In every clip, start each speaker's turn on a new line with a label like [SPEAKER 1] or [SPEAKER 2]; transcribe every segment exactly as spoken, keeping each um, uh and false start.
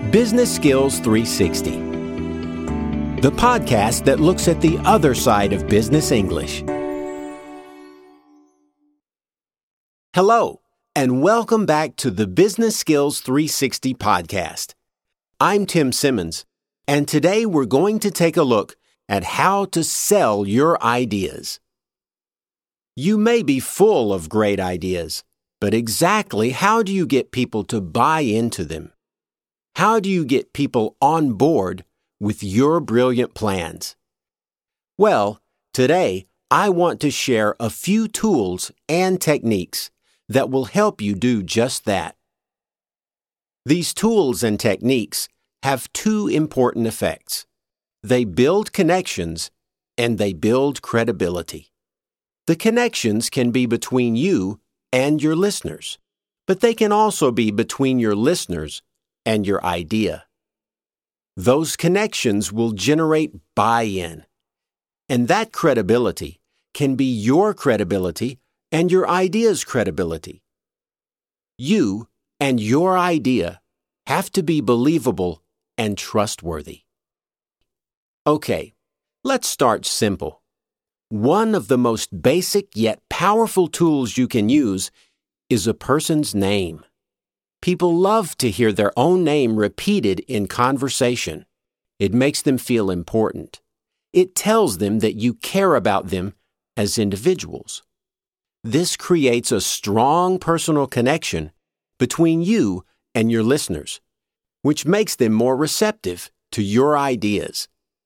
[SPEAKER 1] Business Skills three sixty, the podcast that looks at the other side of business English. Hello, and welcome back to the Business Skills three sixty podcast. I'm Tim Simmons, and today we're going to take a look at how to sell your ideas. You may be full of great ideas, but exactly how do you get people to buy into them? How do you get people on board with your brilliant plans? Well, today I want to share a few tools and techniques that will help you do just that. These tools and techniques have two important effects. They build connections and they build credibility. The connections can be between you and your listeners, but they can also be between your listeners and your idea. Those connections will generate buy-in, and that credibility can be your credibility and your idea's credibility. You and your idea have to be believable and trustworthy. Okay, let's start simple. One of the most basic yet powerful tools you can use is a person's name. People love to hear their own name repeated in conversation. It makes them feel important. It tells them that you care about them as individuals. This creates a strong personal connection between you and your listeners, which makes them more receptive to your ideas.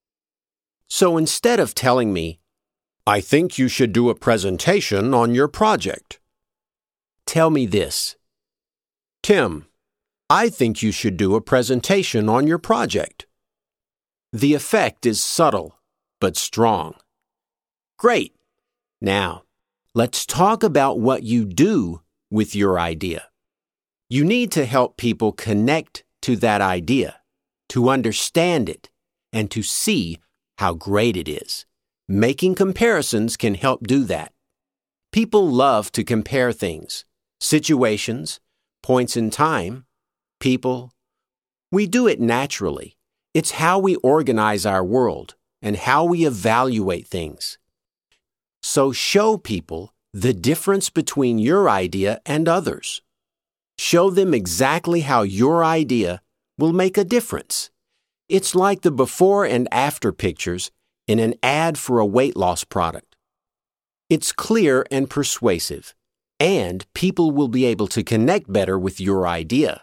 [SPEAKER 1] So instead of telling me, "I think you should do a presentation on your project," tell me this: "Tim, I think you should do a presentation on your project." The effect is subtle, but strong. Great. Now, let's talk about what you do with your idea. You need to help people connect to that idea, to understand it, and to see how great it is. Making comparisons can help do that. People love to compare things, situations, points in time, people. We do it naturally. It's how we organize our world and how we evaluate things. So show people the difference between your idea and others. Show them exactly how your idea will make a difference. It's like the before and after pictures in an ad for a weight loss product. It's clear and persuasive, and people will be able to connect better with your idea.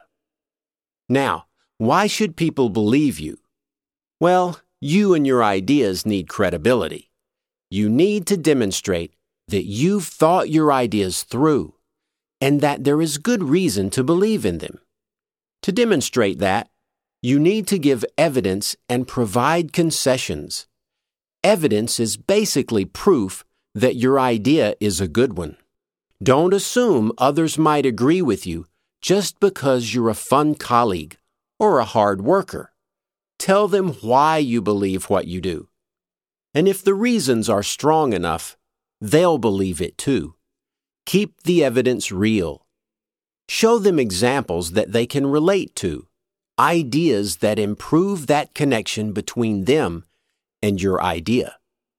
[SPEAKER 1] Now, why should people believe you? Well, you and your ideas need credibility. You need to demonstrate that you've thought your ideas through and that there is good reason to believe in them. To demonstrate that, you need to give evidence and provide concessions. Evidence is basically proof that your idea is a good one. Don't assume others might agree with you just because you're a fun colleague or a hard worker. Tell them why you believe what you do. And if the reasons are strong enough, they'll believe it too. Keep the evidence real. Show them examples that they can relate to, ideas that improve that connection between them and your idea.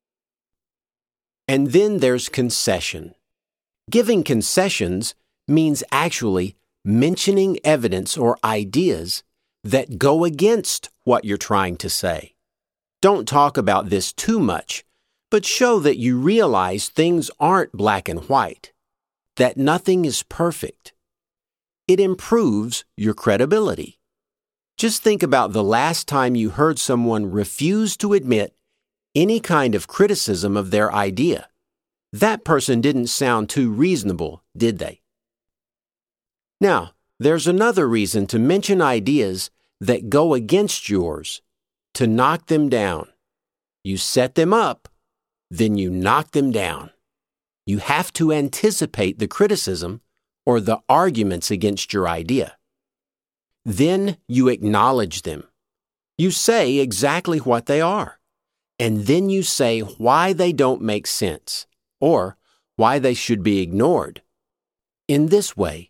[SPEAKER 1] And then there's concession. Giving concessions means actually mentioning evidence or ideas that go against what you're trying to say. Don't talk about this too much, but show that you realize things aren't black and white, that nothing is perfect. It improves your credibility. Just think about the last time you heard someone refuse to admit any kind of criticism of their idea. That person didn't sound too reasonable, did they? Now, there's another reason to mention ideas that go against yours, to knock them down. You set them up, then you knock them down. You have to anticipate the criticism or the arguments against your idea. Then you acknowledge them. You say exactly what they are, and then you say why they don't make sense or why they should be ignored. In this way,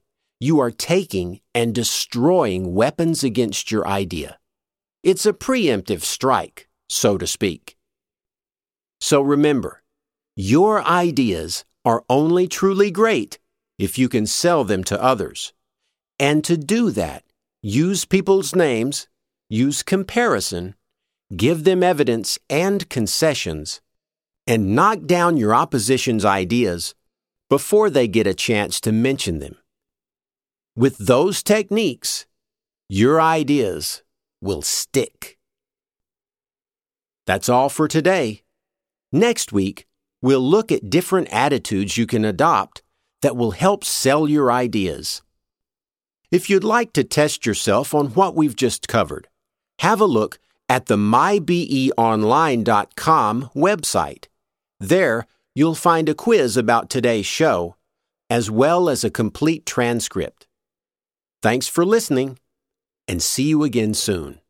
[SPEAKER 1] you are taking and destroying weapons against your idea. It's a preemptive strike, so to speak. So remember, your ideas are only truly great if you can sell them to others. And to do that, use people's names, use comparison, give them evidence and concessions, and knock down your opposition's ideas before they get a chance to mention them. With those techniques, your ideas will stick. That's all for today. Next week, we'll look at different attitudes you can adopt that will help sell your ideas. If you'd like to test yourself on what we've just covered, have a look at the my b e online dot com website. There, you'll find a quiz about today's show, as well as a complete transcript. Thanks for listening, and see you again soon.